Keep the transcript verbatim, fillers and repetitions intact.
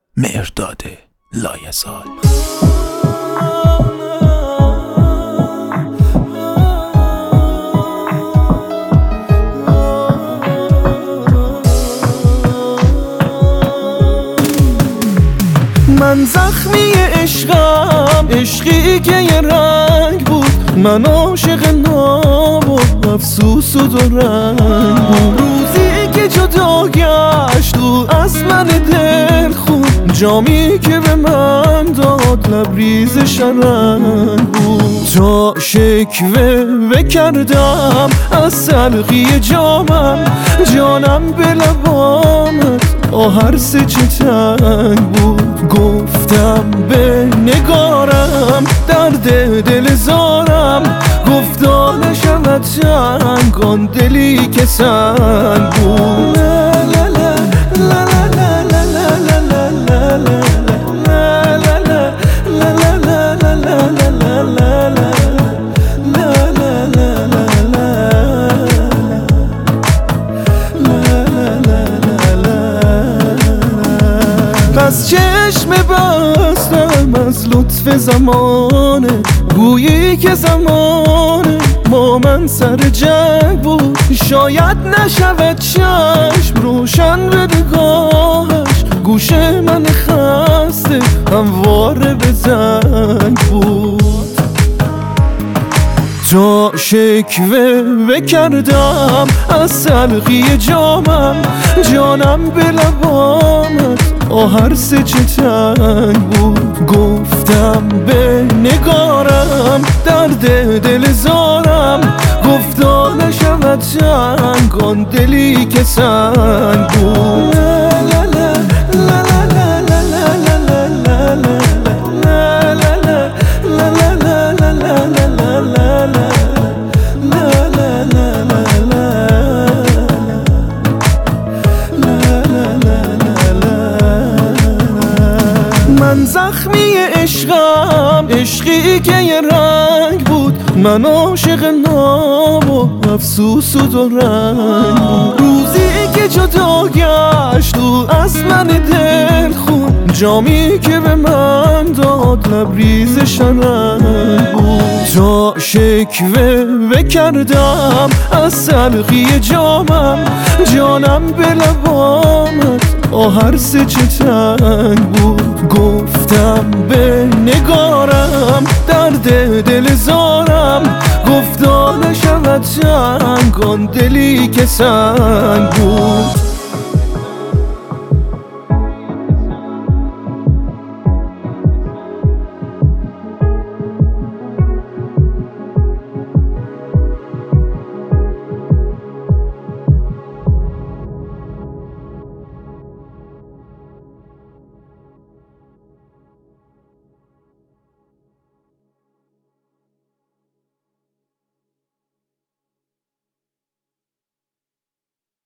مهرداد لایزال. من زخمی عشقم، عشقی که یه رنگ بود. من عاشق ناب و افسوس و دو رنگ بود. روزی که جدا گشت تو از من دل خون، جامی که به من داد لبریز شرنگ بود. تا شکوه بکردم از سلقی جامم، جانم به لبامت آهر سه چه تنگ بود. گفتم به نگارم درد دل زارم، گفتا نشود چنگ آن دلی که سنگ بود. لا لا لا لا لا لا لا لا از چشم بستم از لطف زمانه، گویی که زمانه ما من سر جنگ بود. شاید نشود چشم روشن به نگاهش، گوش من خسته همواره به زنگ بود. تا شکوه بکردم از سلقی جامم، جانم به لبامت آهر سه چه تنگ بود. گفتم به نگارم درد دل زارم، گفتا نشود چنگ آن دلی که سنگ بود. لا لا لا لا لا لا لا لا من زخمی عشقم، عشقی که یه رنگ بود. من عاشق ناب و افسوس و دو رنگ بود. روزی که جدا گشت تو از من دل خون، جامی که به من داد لبریز شرنگ بود. تا شکوه بکردم از سلقی جامم، جانم به لبامت آهر سه چه تنگ بود. گفتم به نگارم درد دل زارم، گفتا نشود چنگ آن دلی که سنگ بود.